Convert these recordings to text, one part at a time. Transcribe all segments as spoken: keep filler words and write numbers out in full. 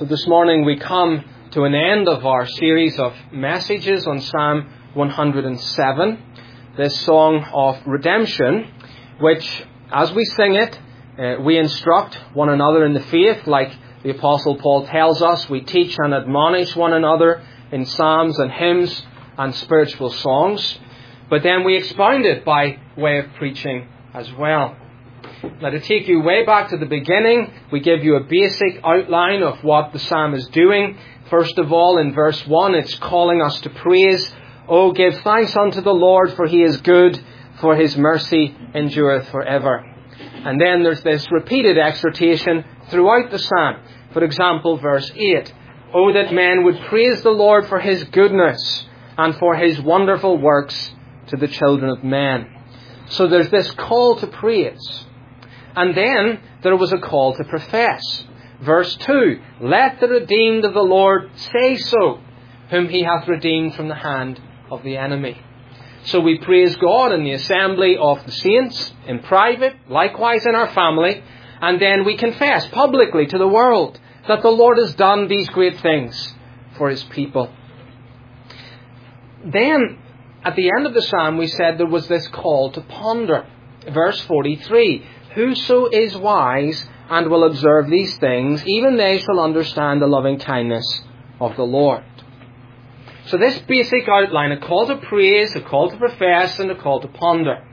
So this morning we come to an end of our series of messages on Psalm one hundred seven, this song of redemption, which, as we sing it, uh, we instruct one another in the faith, like the Apostle Paul tells us. We teach and admonish one another in psalms and hymns and spiritual songs. But then we expound it by way of preaching as well. Now, to take you way back to the beginning, we give you a basic outline of what the psalm is doing. First of all, in verse one, it's calling us to praise. Oh, give thanks unto the Lord, for he is good, for his mercy endureth forever. And then there's this repeated exhortation throughout the psalm. For example, verse eight. Oh, that men would praise the Lord for his goodness and for his wonderful works to the children of men. So there's this call to praise. And then there was a call to profess. Verse two, let the redeemed of the Lord say so, whom he hath redeemed from the hand of the enemy. So we praise God in the assembly of the saints, in private, likewise in our family, and then we confess publicly to the world that the Lord has done these great things for his people. Then, at the end of the psalm, we said there was this call to ponder. Verse forty-three, whoso is wise and will observe these things, even they shall understand the loving kindness of the Lord. So this basic outline, a call to praise, a call to profess, and a call to ponder.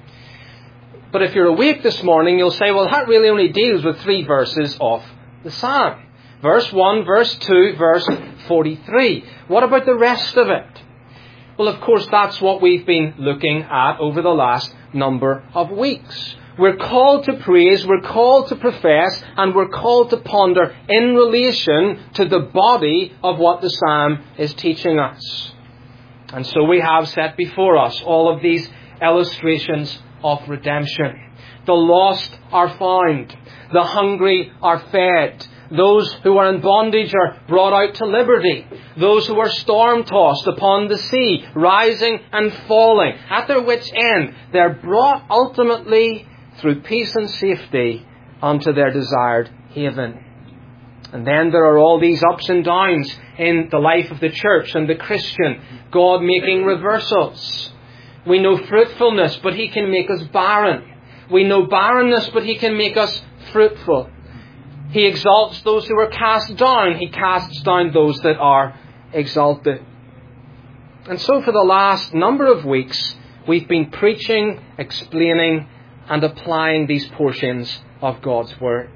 But if you're awake this morning, you'll say, well, that really only deals with three verses of the psalm. Verse one, verse two, verse forty-three. What about the rest of it? Well, of course, that's what we've been looking at over the last number of weeks. We're called to praise, we're called to profess, and we're called to ponder in relation to the body of what the psalm is teaching us. And so we have set before us all of these illustrations of redemption. The lost are found, the hungry are fed, those who are in bondage are brought out to liberty, those who are storm-tossed upon the sea, rising and falling, at their wits' end, they're brought ultimately through peace and safety unto their desired haven. And then there are all these ups and downs in the life of the church and the Christian, God making reversals. We know fruitfulness, but he can make us barren. We know barrenness, but he can make us fruitful. He exalts those who are cast down. He casts down those that are exalted. And so for the last number of weeks, we've been preaching, explaining, and applying these portions of God's Word.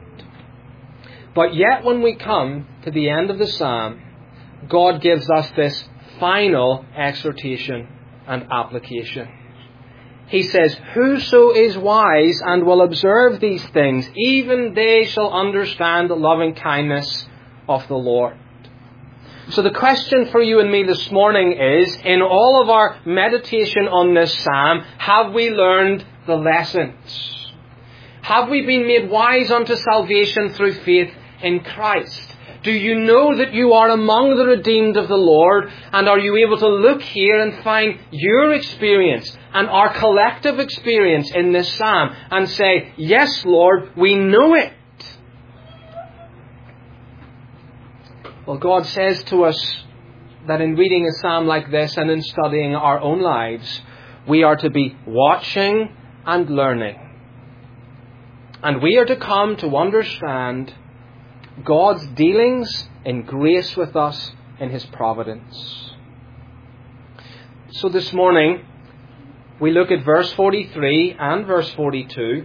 But yet when we come to the end of the psalm, God gives us this final exhortation and application. He says, whoso is wise and will observe these things, even they shall understand the loving kindness of the Lord. So the question for you and me this morning is, in all of our meditation on this psalm, have we learned the lessons? Have we been made wise unto salvation through faith in Christ? Do you know that you are among the redeemed of the Lord? And are you able to look here and find your experience and our collective experience in this psalm and say, yes, Lord, we know it? Well, God says to us that in reading a psalm like this and in studying our own lives, we are to be watching and learning. And we are to come to understand God's dealings in grace with us in his providence. So this morning, we look at verse forty-three and verse forty-two,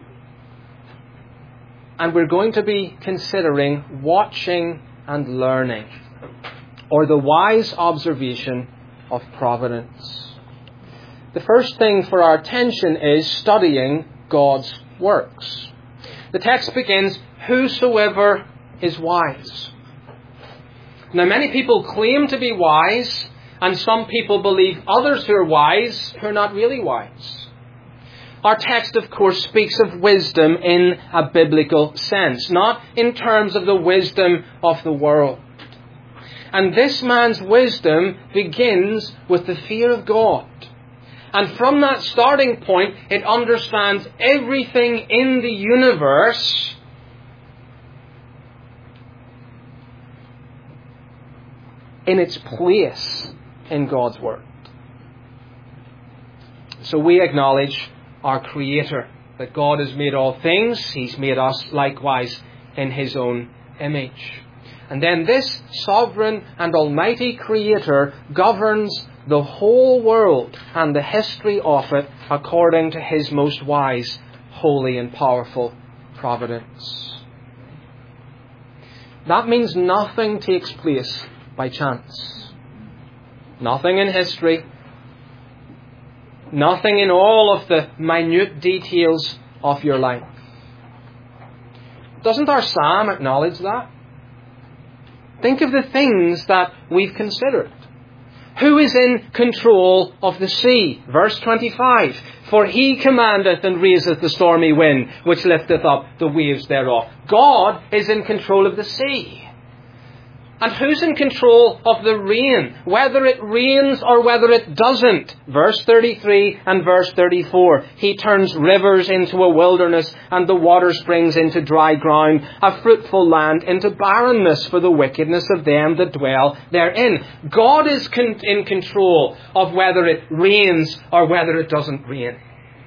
and we're going to be considering watching and learning, or the wise observation of providence. The first thing for our attention is studying God's works. The text begins, whosoever is wise. Now, many people claim to be wise, and some people believe others who are wise who are not really wise. Our text, of course, speaks of wisdom in a biblical sense, not in terms of the wisdom of the world. And this man's wisdom begins with the fear of God. And from that starting point, it understands everything in the universe in its place in God's Word. So we acknowledge our Creator, that God has made all things. He's made us likewise in His own image. And then this sovereign and almighty Creator governs the whole world and the history of it according to His most wise, holy and powerful providence. That means nothing takes place by chance. Nothing in history. Nothing in all of the minute details of your life. Doesn't our psalm acknowledge that? Think of the things that we've considered. Who is in control of the sea? Verse twenty-five. For He commandeth and raiseth the stormy wind, which lifteth up the waves thereof. God is in control of the sea. And who's in control of the rain? Whether it rains or whether it doesn't. Verse thirty-three and verse thirty-four. He turns rivers into a wilderness and the water springs into dry ground, a fruitful land into barrenness for the wickedness of them that dwell therein. God is con- in control of whether it rains or whether it doesn't rain.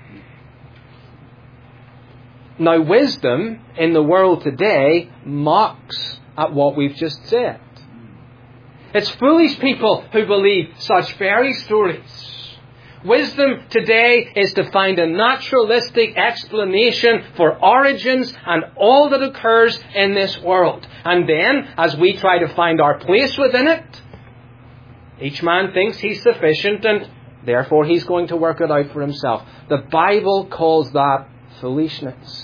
Now, wisdom in the world today mocks at what we've just said. It's foolish people who believe such fairy stories. Wisdom today is to find a naturalistic explanation for origins and all that occurs in this world. And then, as we try to find our place within it, each man thinks he's sufficient and therefore he's going to work it out for himself. The Bible calls that foolishness.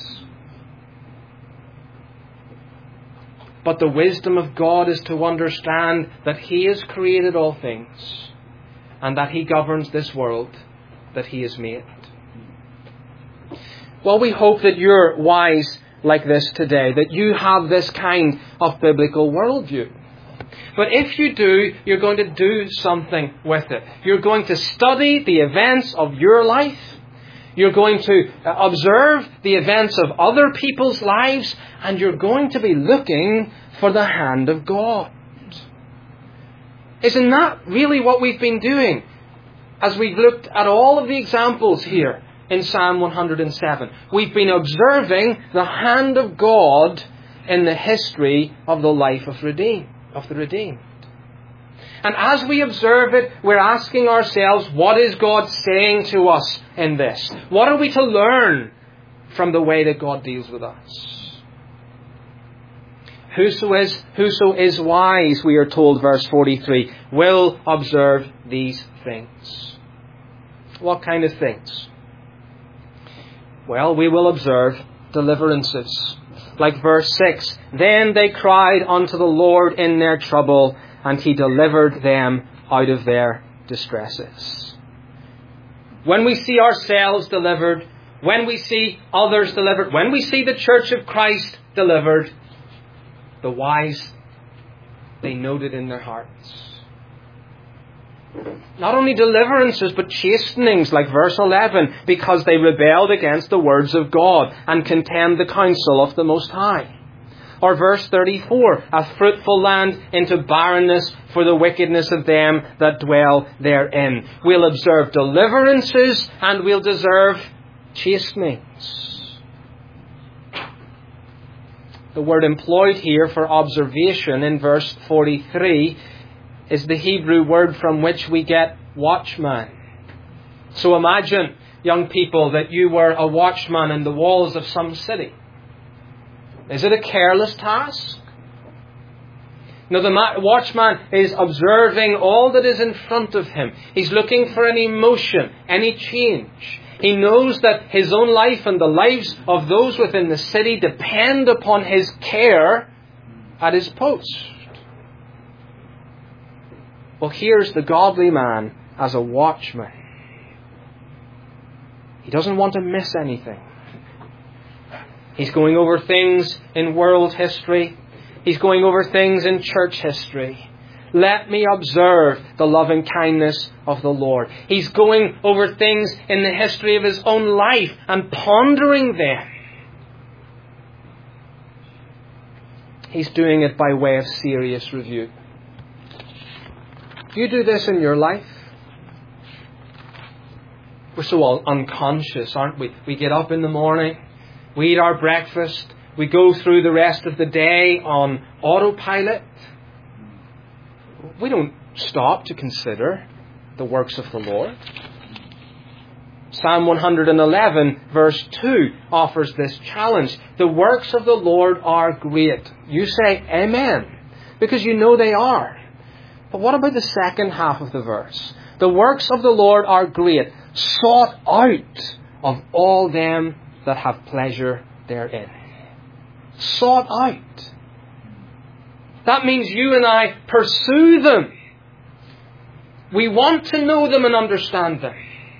But the wisdom of God is to understand that He has created all things and that He governs this world that He has made. Well, we hope that you're wise like this today, that you have this kind of biblical worldview. But if you do, you're going to do something with it. You're going to study the events of your life. You're going to observe the events of other people's lives, and you're going to be looking for the hand of God. Isn't that really what we've been doing as we've looked at all of the examples here in Psalm one hundred seven? We've been observing the hand of God in the history of the life of redeemed, of the redeemed. And as we observe it, we're asking ourselves, what is God saying to us in this? What are we to learn from the way that God deals with us? Whoso is, whoso is wise, we are told, verse forty-three, will observe these things. What kind of things? Well, we will observe deliverances. Like verse six, then they cried unto the Lord in their trouble, and He delivered them out of their distresses. When we see ourselves delivered, when we see others delivered, when we see the Church of Christ delivered, the wise, they note it in their hearts. Not only deliverances, but chastenings, like verse eleven, because they rebelled against the words of God and contemned the counsel of the Most High. Or verse thirty-four, a fruitful land into barrenness for the wickedness of them that dwell therein. We'll observe deliverances and we'll deserve chastenings. The word employed here for observation in verse forty-three is the Hebrew word from which we get watchman. So imagine, young people, that you were a watchman in the walls of some city. Is it a careless task? No, the watchman is observing all that is in front of him. He's looking for any motion, any change. He knows that his own life and the lives of those within the city depend upon his care at his post. Well, here's the godly man as a watchman. He doesn't want to miss anything. He's going over things in world history. He's going over things in church history. Let me observe the loving kindness of the Lord. He's going over things in the history of his own life and pondering them. He's doing it by way of serious review. Do you do this in your life? We're so unconscious, aren't we? We get up in the morning, we eat our breakfast, we go through the rest of the day on autopilot. We don't stop to consider the works of the Lord. Psalm one eleven verse two offers this challenge. The works of the Lord are great. You say amen, because you know they are. But what about the second half of the verse? The works of the Lord are great, sought out of all them that have pleasure therein. Sought out. That means you and I pursue them. We want to know them and understand them.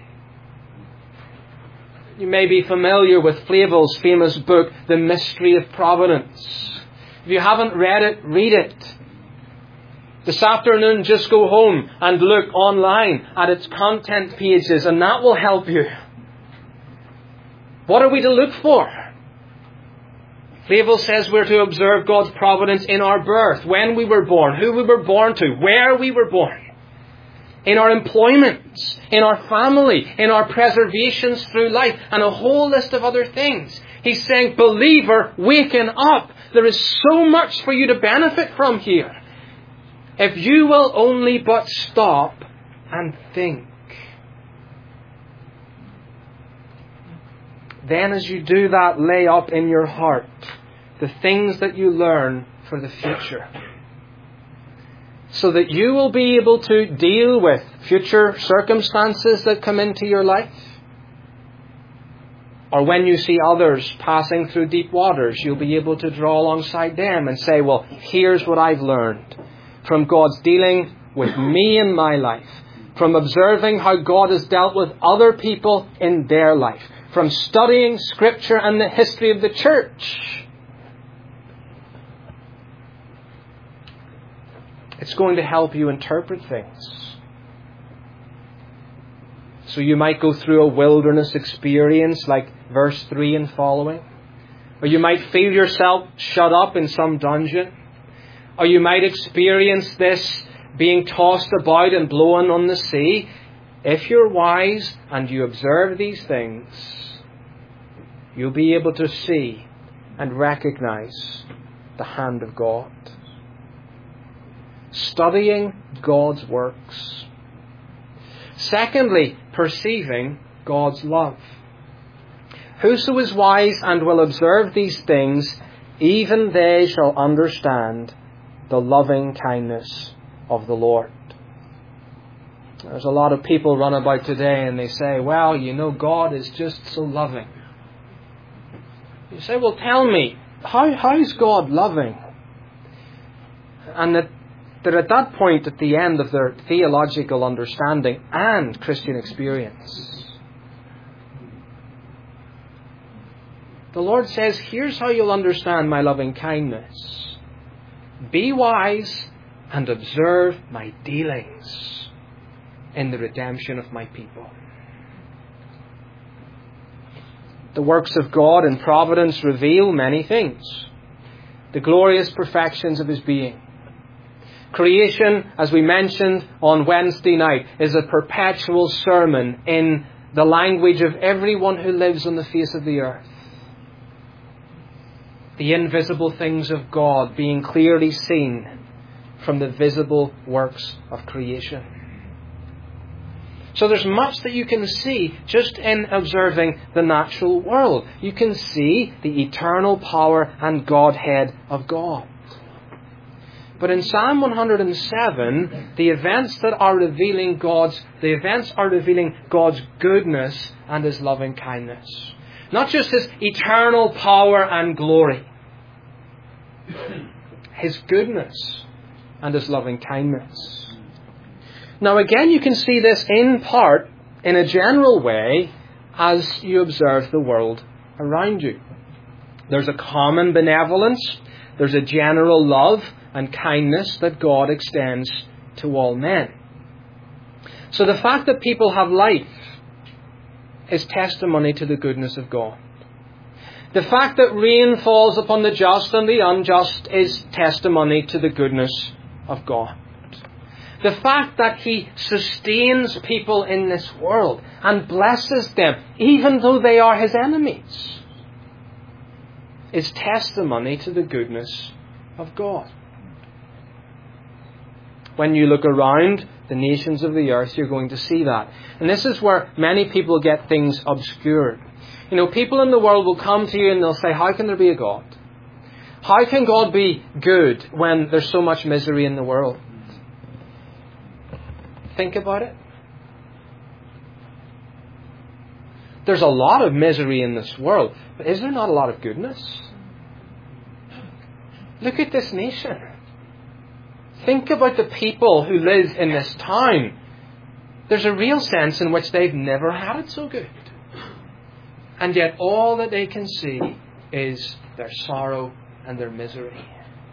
You may be familiar with Flavel's famous book, The Mystery of Providence. If you haven't read it, read it. This afternoon, just go home and look online at its content pages, and that will help you. What are we to look for? Flavel says we're to observe God's providence in our birth, when we were born, who we were born to, where we were born, in our employments, in our family, in our preservations through life, and a whole list of other things. He's saying, believer, waken up. There is so much for you to benefit from here. If you will only but stop and think. Then as you do that, lay up in your heart the things that you learn for the future, so that you will be able to deal with future circumstances that come into your life. Or when you see others passing through deep waters, you'll be able to draw alongside them and say, well, here's what I've learned from God's dealing with me in my life, from observing how God has dealt with other people in their life, from studying Scripture and the history of the church. It's going to help you interpret things. So you might go through a wilderness experience like verse three and following. Or you might feel yourself shut up in some dungeon. Or you might experience this being tossed about and blown on the sea. If you're wise and you observe these things, you'll be able to see and recognize the hand of God. Studying God's works. Secondly, perceiving God's love. Whoso is wise and will observe these things, even they shall understand the loving kindness of the Lord. There's a lot of people run about today and they say, well, you know, God is just so loving. You say, well, tell me, how, how is God loving? And that They're at that point at the end of their theological understanding and Christian experience. The Lord says, here's how you'll understand my loving kindness. Be wise and observe my dealings in the redemption of my people. The works of God in providence reveal many things. The glorious perfections of His being. Creation, as we mentioned on Wednesday night, is a perpetual sermon in the language of everyone who lives on the face of the earth. The invisible things of God being clearly seen from the visible works of creation. So there's much that you can see just in observing the natural world. You can see the eternal power and Godhead of God. But in Psalm one hundred seven, the events that are revealing God's, the events are revealing God's goodness and His loving kindness. Not just His eternal power and glory. His goodness and His loving kindness. Now again, you can see this in part, in a general way, as you observe the world around you. There's a common benevolence. There's a general love and kindness that God extends to all men. So the fact that people have life is testimony to the goodness of God. The fact that rain falls upon the just and the unjust is testimony to the goodness of God. The fact that He sustains people in this world and blesses them, even though they are His enemies, is testimony to the goodness of God. When you look around the nations of the earth, you're going to see that. And this is where many people get things obscured. You know, people in the world will come to you and they'll say, how can there be a God? How can God be good when there's so much misery in the world? Think about it. There's a lot of misery in this world, but is there not a lot of goodness? Look at this nation. Think about the people who live in this town. There's a real sense in which they've never had it so good. And yet all that they can see is their sorrow and their misery.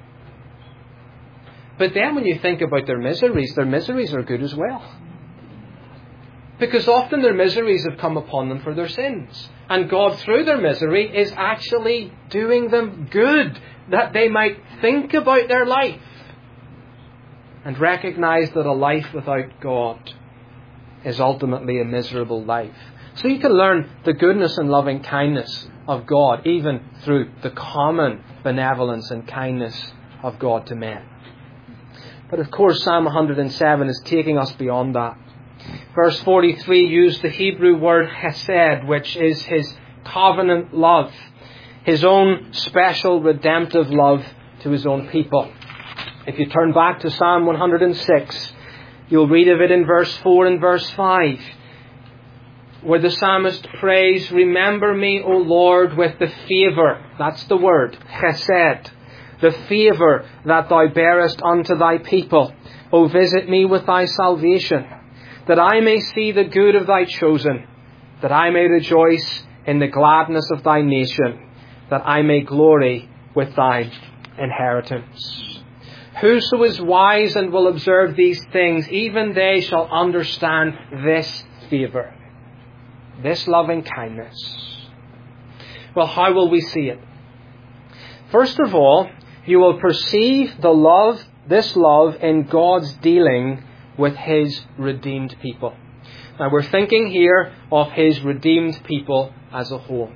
But then when you think about their miseries, their miseries are good as well. Because often their miseries have come upon them for their sins. And God, through their misery, is actually doing them good, that they might think about their life and recognize that a life without God is ultimately a miserable life. So you can learn the goodness and loving kindness of God, even through the common benevolence and kindness of God to men. But of course, Psalm one hundred seven is taking us beyond that. Verse forty-three used the Hebrew word hesed, which is His covenant love, His own special redemptive love to His own people. If you turn back to Psalm one hundred six, you'll read of it in verse four and verse five, where the psalmist prays, remember me, O Lord, with the favour, that's the word, chesed, the favour that Thou bearest unto Thy people. O visit me with Thy salvation, that I may see the good of Thy chosen, that I may rejoice in the gladness of Thy nation, that I may glory with Thy inheritance. Whoso is wise and will observe these things, even they shall understand this favour, this loving kindness. Well, how will we see it? First of all, you will perceive the love, this love, in God's dealing with His redeemed people. Now, we're thinking here of His redeemed people as a whole.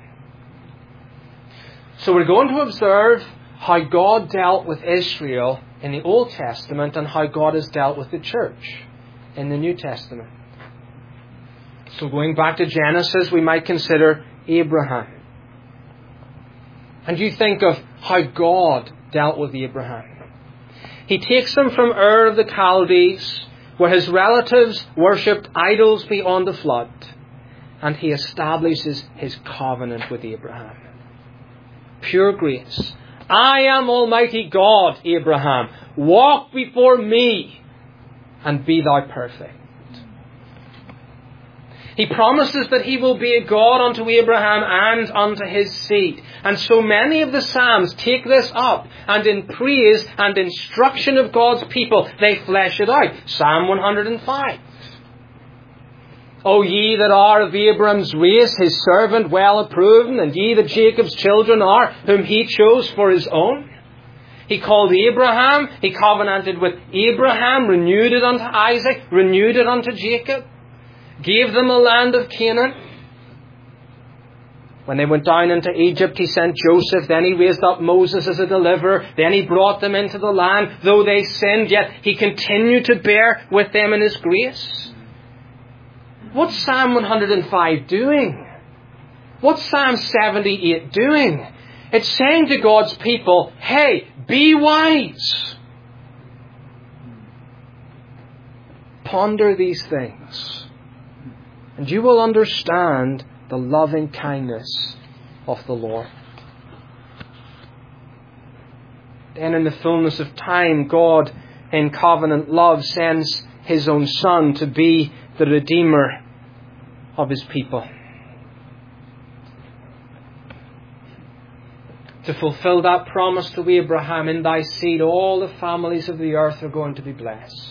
So we're going to observe how God dealt with Israel in the Old Testament and how God has dealt with the church in the New Testament. So going back to Genesis, we might consider Abraham. And you think of how God dealt with Abraham. He takes him from Ur of the Chaldees, where his relatives worshipped idols beyond the flood, and He establishes His covenant with Abraham. Pure grace. I am Almighty God, Abraham. Walk before me and be thou perfect. He promises that He will be a God unto Abraham and unto his seed. And so many of the Psalms take this up, and in praise and instruction of God's people, they flesh it out. Psalm one hundred five. O ye that are of Abraham's race, His servant well approved, and ye that Jacob's children are, whom He chose for His own. He called Abraham, He covenanted with Abraham, renewed it unto Isaac, renewed it unto Jacob, gave them a land of Canaan. When they went down into Egypt, He sent Joseph, then He raised up Moses as a deliverer, then He brought them into the land. Though they sinned, yet He continued to bear with them in His grace. What's Psalm one hundred five doing? What's Psalm seventy-eight doing? It's saying to God's people, hey, be wise. Ponder these things, and you will understand the loving kindness of the Lord. Then in the fullness of time, God in covenant love sends His own Son to be the Redeemer of His people, to fulfill that promise to Abraham, in thy seed all the families of the earth are going to be blessed.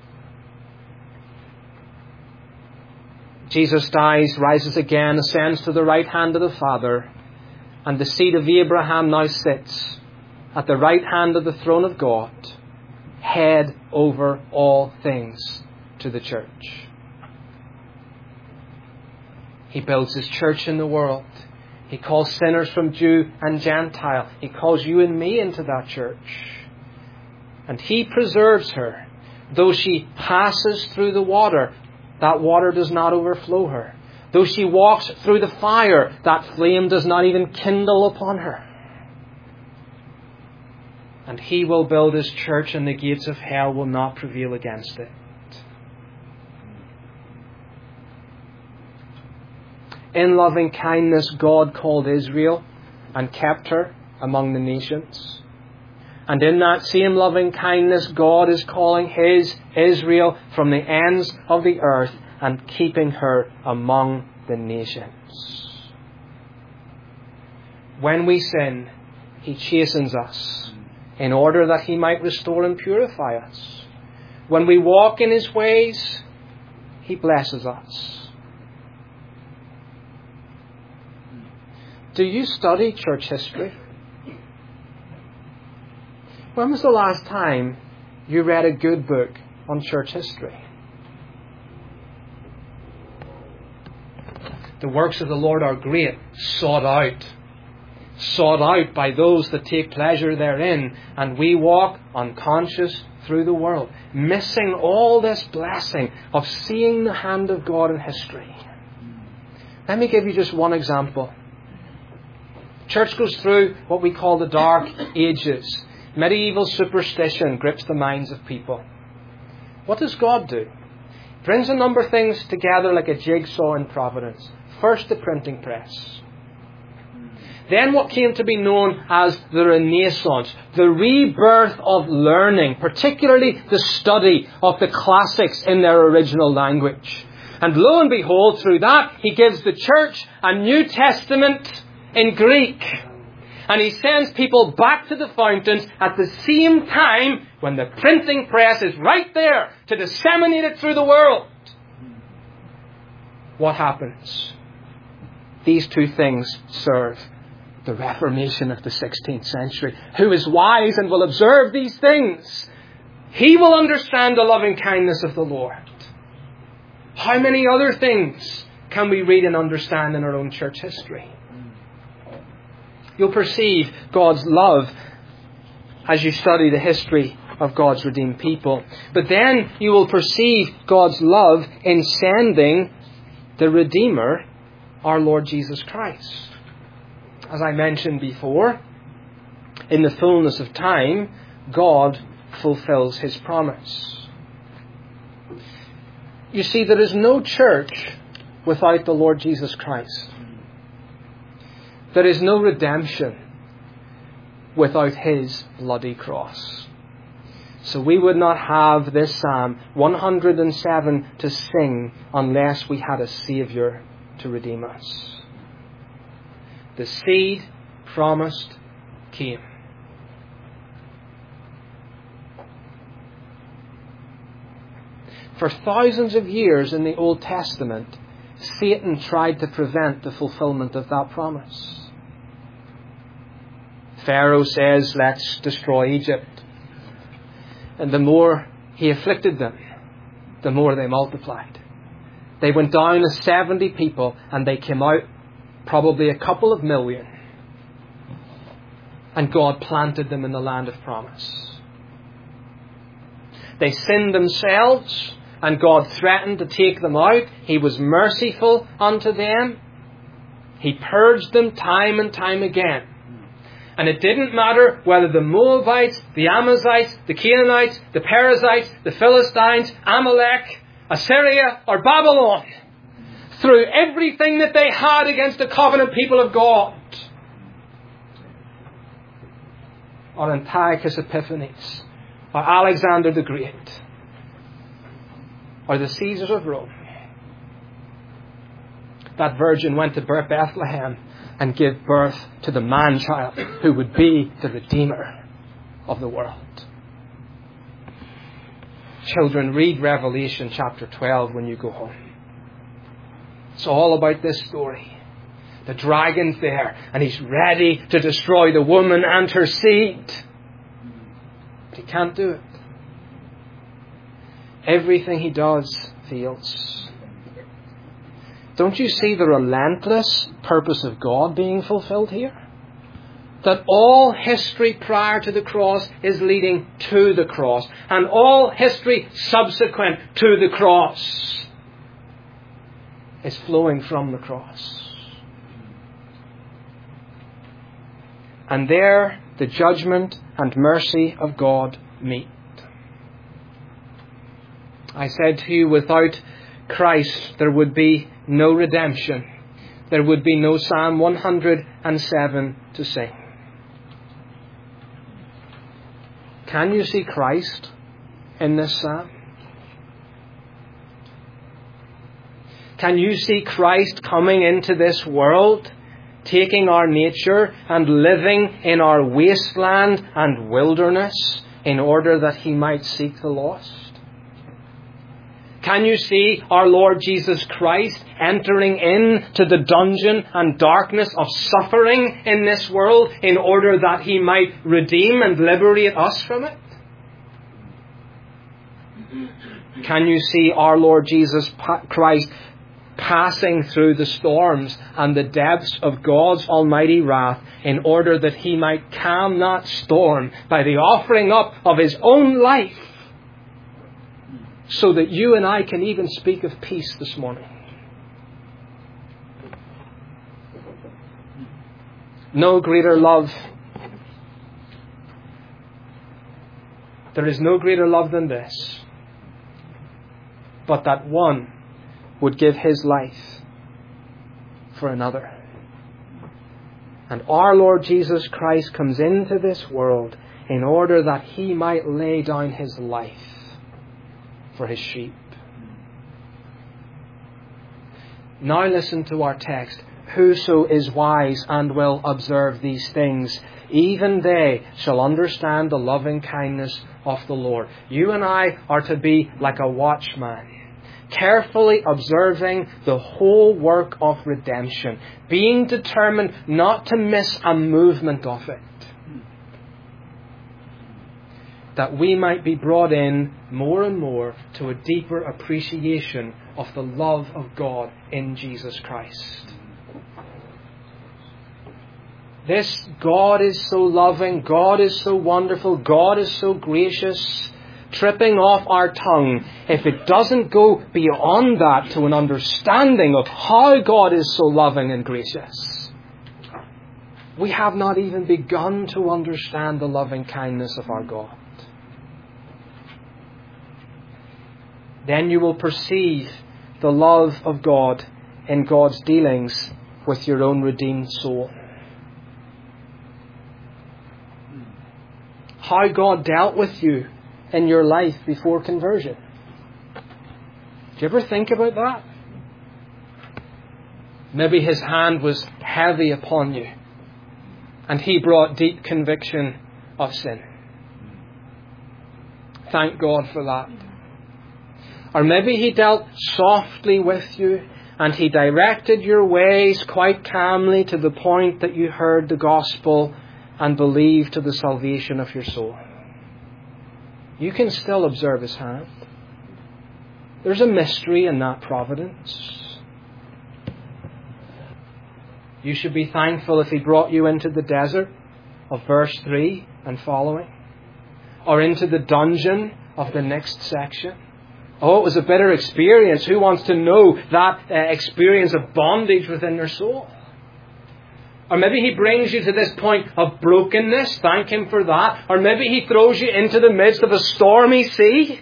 Jesus dies, rises again, ascends to the right hand of the Father, and the seed of Abraham now sits at the right hand of the throne of God, head over all things to the church. He builds His church in the world. He calls sinners from Jew and Gentile. He calls you and me into that church. And He preserves her. Though she passes through the water, that water does not overflow her. Though she walks through the fire, that flame does not even kindle upon her. And He will build His church, and the gates of hell will not prevail against it. In loving kindness, God called Israel and kept her among the nations. And in that same loving kindness, God is calling His Israel from the ends of the earth and keeping her among the nations. When we sin, He chastens us in order that He might restore and purify us. When we walk in His ways, He blesses us. Do you study church history? When was the last time you read a good book on church history? The works of the Lord are great, sought out. Sought out by those that take pleasure therein. And we walk unconscious through the world, missing all this blessing of seeing the hand of God in history. Let me give you just one example. Church goes through what we call the Dark Ages. Medieval superstition grips the minds of people. What does God do? He brings a number of things together like a jigsaw in providence. First, the printing press. Then what came to be known as the Renaissance, the rebirth of learning, particularly the study of the classics in their original language. And lo and behold, through that, He gives the church a New Testament in Greek. And He sends people back to the fountains at the same time when the printing press is right there to disseminate it through the world. What happens? These two things serve the Reformation of the sixteenth century. Who is wise and will observe these things? He will understand the loving kindness of the Lord. How many other things can we read and understand in our own church history? You'll perceive God's love as you study the history of God's redeemed people. But then you will perceive God's love in sending the Redeemer, our Lord Jesus Christ. As I mentioned before, in the fullness of time, God fulfills His promise. You see, there is no church without the Lord Jesus Christ. There is no redemption without His bloody cross. So we would not have this Psalm one hundred seven to sing unless we had a Saviour to redeem us. The seed promised came. For thousands of years in the Old Testament, Satan tried to prevent the fulfillment of that promise. Pharaoh says, let's destroy Egypt. And the more he afflicted them, the more they multiplied. They went down as seventy people and they came out probably a couple of million. And God planted them in the land of promise. They sinned themselves and God threatened to take them out. He was merciful unto them. He purged them time and time again. And it didn't matter whether the Moabites, the Amalekites, the Canaanites, the Perizzites, the Philistines, Amalek, Assyria, or Babylon threw everything that they had against the covenant people of God. Or Antiochus Epiphanes, or Alexander the Great, or the Caesars of Rome. That virgin went to Bethlehem and gave birth to the man-child who would be the Redeemer of the world. Children, read Revelation chapter twelve when you go home. It's all about this story. The dragon's there and he's ready to destroy the woman and her seed. But he can't do it. everything he does fails. Don't you see the relentless purpose of God being fulfilled here? That all history prior to the cross is leading to the cross, and all history subsequent to the cross is flowing from the cross. And there the judgment and mercy of God meet. I said to you, without Christ there would be no redemption. There would be no Psalm one hundred seven to sing. Can you see Christ in this psalm? Can you see Christ coming into this world, taking our nature and living in our wasteland and wilderness in order that he might seek the lost? Can you see our Lord Jesus Christ entering into the dungeon and darkness of suffering in this world in order that he might redeem and liberate us from it? Can you see our Lord Jesus Christ passing through the storms and the depths of God's almighty wrath in order that he might calm that storm by the offering up of his own life, so that you and I can even speak of peace this morning? No greater love. There is no greater love than this, but that one would give his life for another. And our Lord Jesus Christ comes into this world in order that he might lay down his life for his sheep. Now listen to our text. Whoso is wise and will observe these things, even they shall understand the loving kindness of the Lord. You and I are to be like a watchman, carefully observing the whole work of redemption, being determined not to miss a movement of it, that we might be brought in more and more to a deeper appreciation of the love of God in Jesus Christ. This God is so loving, God is so wonderful, God is so gracious, tripping off our tongue, if it doesn't go beyond that to an understanding of how God is so loving and gracious, we have not even begun to understand the loving kindness of our God. Then you will perceive the love of God in God's dealings with your own redeemed soul. How God dealt with you in your life before conversion. Do you ever think about that? Maybe his hand was heavy upon you and he brought deep conviction of sin. Thank God for that. Or maybe he dealt softly with you and he directed your ways quite calmly to the point that you heard the gospel and believed to the salvation of your soul. You can still observe his hand. There's a mystery in that providence. You should be thankful if he brought you into the desert of verse three and following, or into the dungeon of the next section. Oh, it was a bitter experience. Who wants to know that uh, experience of bondage within their soul? Or maybe he brings you to this point of brokenness. Thank him for that. Or maybe he throws you into the midst of a stormy sea.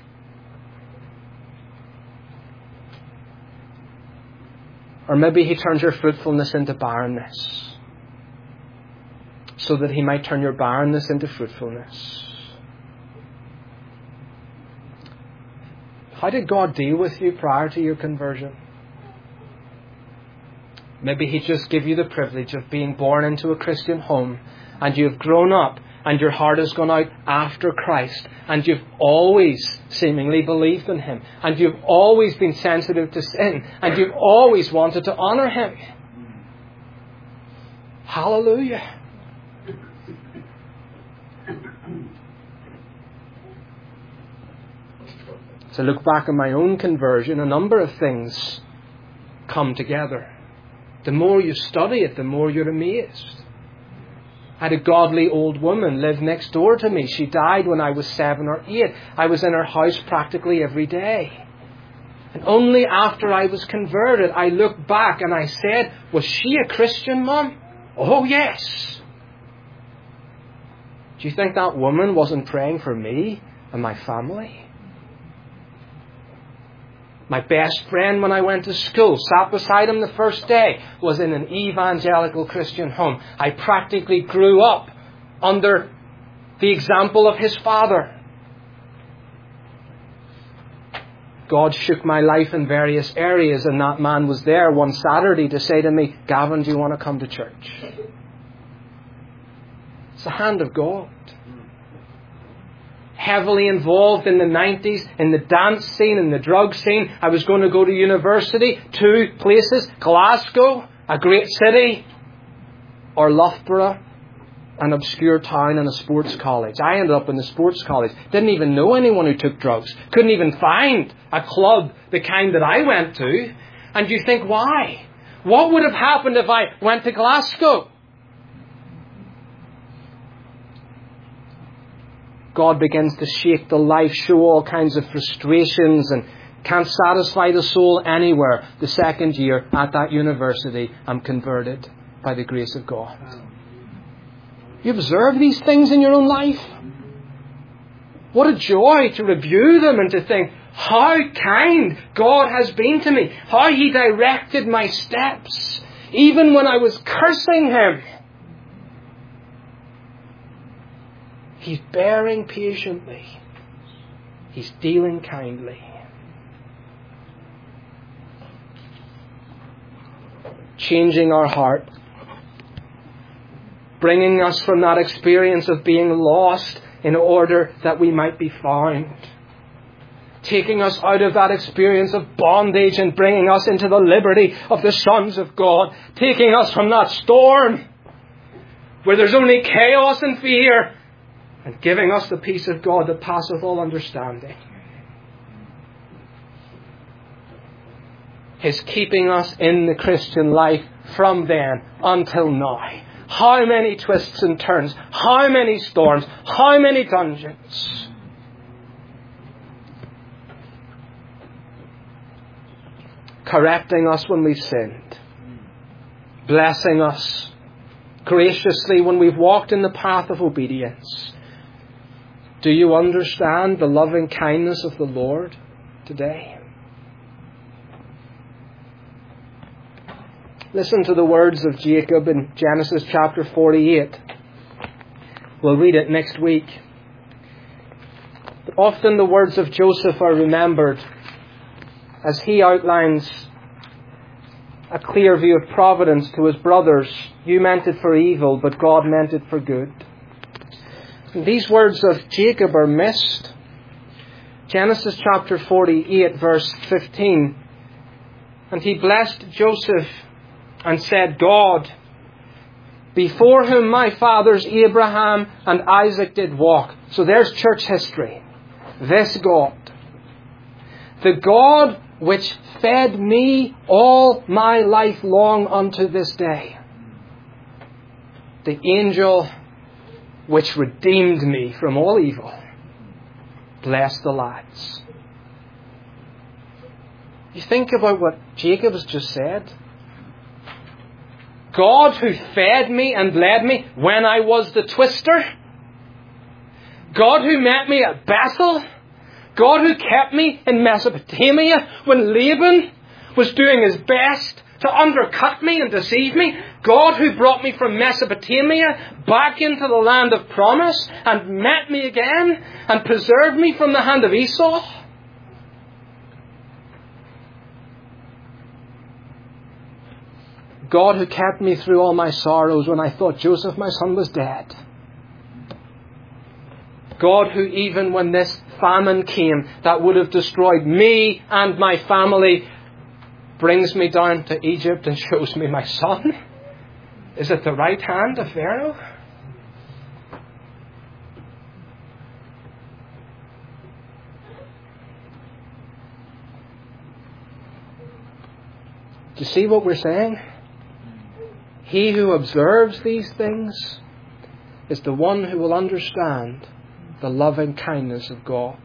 Or maybe he turns your fruitfulness into barrenness, so that he might turn your barrenness into fruitfulness. How did God deal with you prior to your conversion? Maybe he just gave you the privilege of being born into a Christian home, and you've grown up and your heart has gone out after Christ, and you've always seemingly believed in him, and you've always been sensitive to sin, and you've always wanted to honour him. Hallelujah. As I look back on my own conversion, a number of things come together. The more you study it, the more you're amazed. I had a godly old woman live next door to me. She died when I was seven or eight. I was in her house practically every day. And only after I was converted, I looked back and I said, was she a Christian, Mum? Oh, yes. Do you think that woman wasn't praying for me and my family? My best friend when I went to school, sat beside him the first day, was in an evangelical Christian home. I practically grew up under the example of his father. God shook my life in various areas, and that man was there one Saturday to say to me, Gavin, do you want to come to church? It's the hand of God. Heavily involved in the nineties, in the dance scene, in the drug scene. I was going to go to university, two places, Glasgow, a great city, or Loughborough, an obscure town and a sports college. I ended up in the sports college. Didn't even know anyone who took drugs. Couldn't even find a club the kind that I went to. And you think, why? What would have happened if I went to Glasgow? God begins to shake the life, show all kinds of frustrations, and can't satisfy the soul anywhere. The second year at that university, I'm converted by the grace of God. You observe these things in your own life? What a joy to review them and to think, how kind God has been to me. How He directed my steps. Even when I was cursing Him. He's bearing patiently. He's dealing kindly. Changing our heart. Bringing us from that experience of being lost in order that we might be found. Taking us out of that experience of bondage and bringing us into the liberty of the sons of God. Taking us from that storm where there's only chaos and fear, and giving us the peace of God that passeth all understanding. His keeping us in the Christian life from then until now. How many twists and turns, how many storms, how many dungeons. Correcting us when we've sinned. Blessing us graciously when we've walked in the path of obedience. Do you understand the loving kindness of the Lord today? Listen to the words of Jacob in Genesis chapter forty-eight. We'll read it next week. But often the words of Joseph are remembered as he outlines a clear view of providence to his brothers. You meant it for evil, but God meant it for good. And these words of Jacob are missed. Genesis chapter forty-eight, verse fifteen. And he blessed Joseph and said, God, before whom my fathers Abraham and Isaac did walk. So there's church history. This God, the God which fed me all my life long unto this day, the angel which redeemed me from all evil, bless the lads. You think about what Jacob has just said. God who fed me and led me when I was the twister. God who met me at Bethel. God who kept me in Mesopotamia when Laban was doing his best to undercut me and deceive me. God who brought me from Mesopotamia back into the land of promise and met me again and preserved me from the hand of Esau. God who kept me through all my sorrows when I thought Joseph, my son, was dead. God who, even when this famine came that would have destroyed me and my family, brings me down to Egypt and shows me my son. Is it the right hand of Pharaoh? Do you see what we're saying? He who observes these things is the one who will understand the loving kindness of God.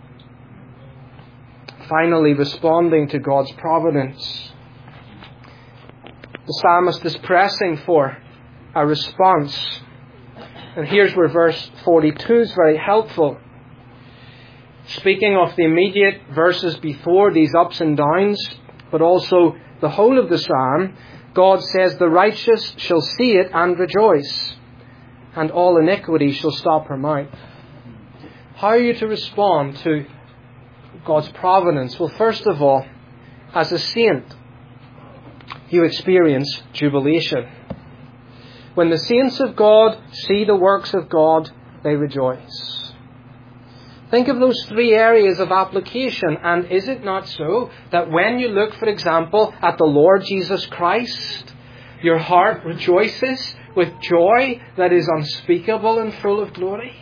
Finally, responding to God's providence, the psalmist is pressing for a response. And here's where verse forty-two is very helpful. Speaking of the immediate verses before, these ups and downs, but also the whole of the psalm, God says, "The righteous shall see it and rejoice, and all iniquity shall stop her mouth." How are you to respond to God's providence? Well, first of all, as a saint, you experience jubilation. When the saints of God see the works of God, they rejoice. Think of those three areas of application, and is it not so that when you look, for example, at the Lord Jesus Christ, your heart rejoices with joy that is unspeakable and full of glory?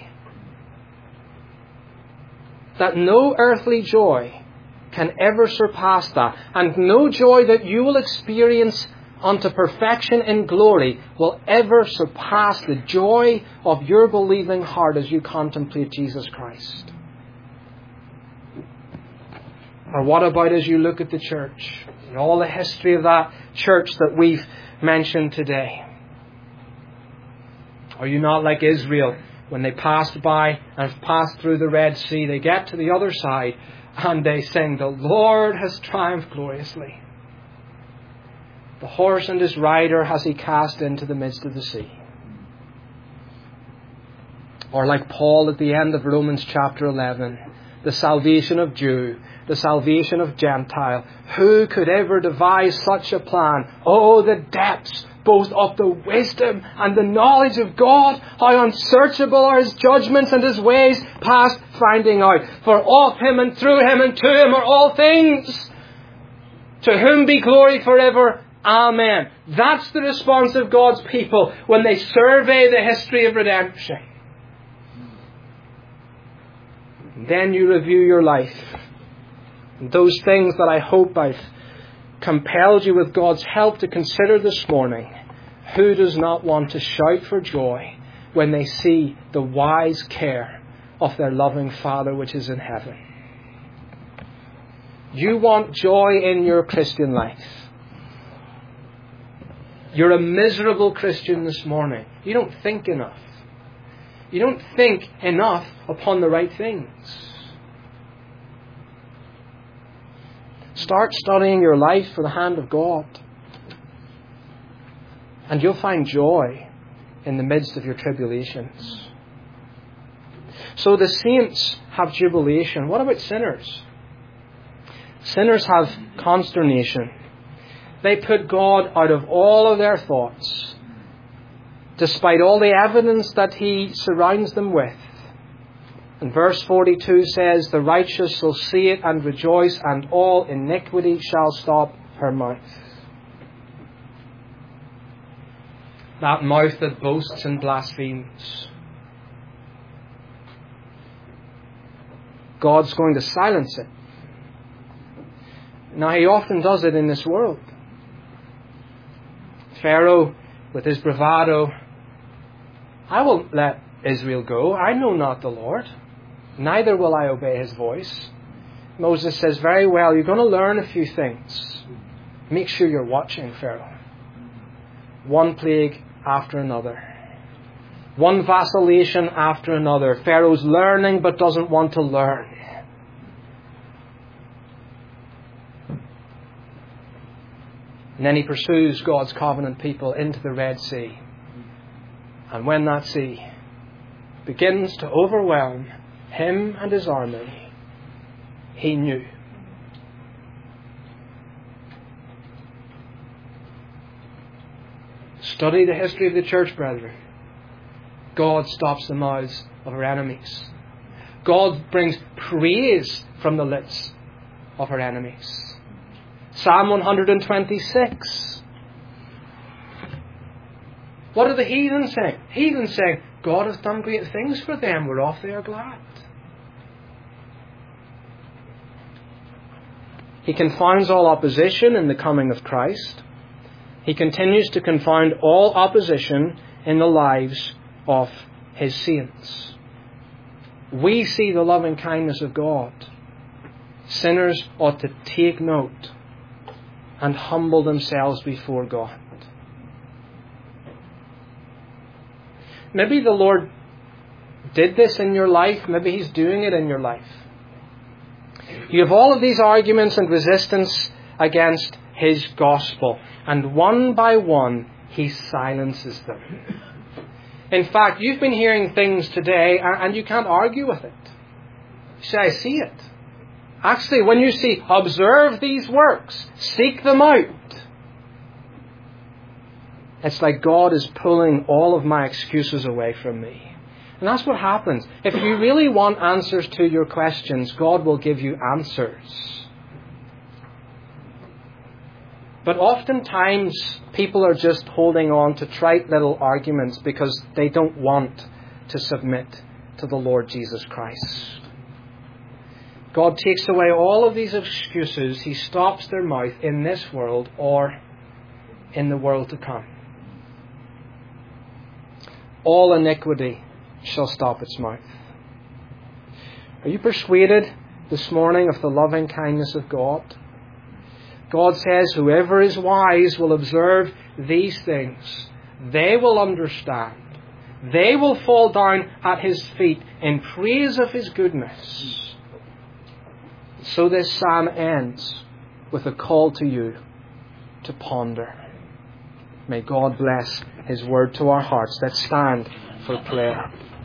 That no earthly joy can ever surpass that. And no joy that you will experience unto perfection in glory will ever surpass the joy of your believing heart as you contemplate Jesus Christ. Or what about as you look at the church and all the history of that church that we've mentioned today? Are you not like Israel? When they passed by and passed through the Red Sea, they get to the other side and they sing, "The Lord has triumphed gloriously. The horse and his rider has he cast into the midst of the sea." Or like Paul at the end of Romans chapter eleven, the salvation of Jew, the salvation of Gentile. Who could ever devise such a plan? Oh, the depths both of the wisdom and the knowledge of God. How unsearchable are His judgments and His ways past finding out. For of Him and through Him and to Him are all things. To whom be glory forever. Amen. That's the response of God's people when they survey the history of redemption. And then you review your life. And those things that I hope I've compelled you with God's help to consider this morning. Who does not want to shout for joy when they see the wise care of their loving Father which is in heaven? You want joy in your Christian life. You're a miserable Christian this morning. You don't think enough. You don't think enough upon the right things. Start studying your life for the hand of God. And you'll find joy in the midst of your tribulations. So the saints have jubilation. What about sinners? Sinners have consternation. They put God out of all of their thoughts, despite all the evidence that He surrounds them with. And verse forty-two says, "The righteous shall see it and rejoice, and all iniquity shall stop her mouth." That mouth that boasts and blasphemes. God's going to silence it. Now, He often does it in this world. Pharaoh, with his bravado, "I won't let Israel go. I know not the Lord. Neither will I obey His voice." Moses says, "Very well, you're going to learn a few things. Make sure you're watching, Pharaoh." One plague after another. One vacillation after another. Pharaoh's learning but doesn't want to learn. And then he pursues God's covenant people into the Red Sea. And when that sea begins to overwhelm him and his army, he knew. Study the history of the church, brethren. God stops the mouths of our enemies. God brings praise from the lips of our enemies. Psalm one twenty-six. What are the heathen saying? Heathen saying, "God has done great things for them, whereof they are glad." He confounds all opposition in the coming of Christ. He continues to confound all opposition in the lives of His saints. We see the loving kindness of God. Sinners ought to take note and humble themselves before God. Maybe the Lord did this in your life. Maybe He's doing it in your life. You have all of these arguments and resistance against His gospel. And one by one, He silences them. In fact, you've been hearing things today and you can't argue with it. You say, I see it. Actually, when you see, observe these works, seek them out. It's like God is pulling all of my excuses away from me. And that's what happens. If you really want answers to your questions, God will give you answers. But oftentimes, people are just holding on to trite little arguments because they don't want to submit to the Lord Jesus Christ. God takes away all of these excuses. He stops their mouth in this world or in the world to come. All iniquity shall stop its mouth. Are you persuaded this morning of the loving kindness of God? God says, whoever is wise will observe these things. They will understand. They will fall down at His feet in praise of His goodness. So this psalm ends with a call to you to ponder. May God bless His word to our hearts. Let's stand for prayer.